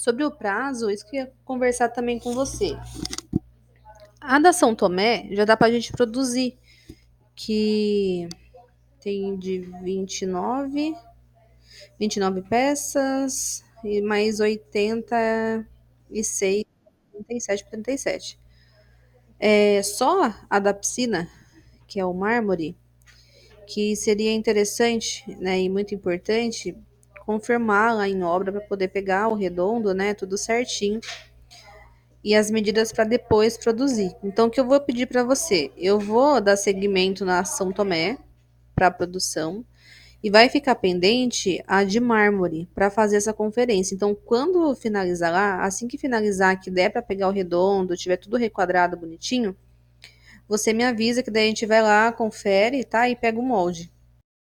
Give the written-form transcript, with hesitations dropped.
Sobre o prazo, isso que eu ia conversar também com você. A da São Tomé já dá pra gente produzir, que tem de 29 peças e mais 86, 37 por 37. É só a da piscina, que é o mármore, que seria interessante, né, e muito importante confirmar lá em obra para poder pegar o redondo, né, tudo certinho e as medidas para depois produzir. Então, o que eu vou pedir para você? Eu vou dar seguimento na São Tomé para a produção e vai ficar pendente a de mármore para fazer essa conferência. Então, quando finalizar lá, assim que finalizar, que der para pegar o redondo, tiver tudo requadrado bonitinho, você me avisa que daí a gente vai lá, confere, tá? E pega o molde.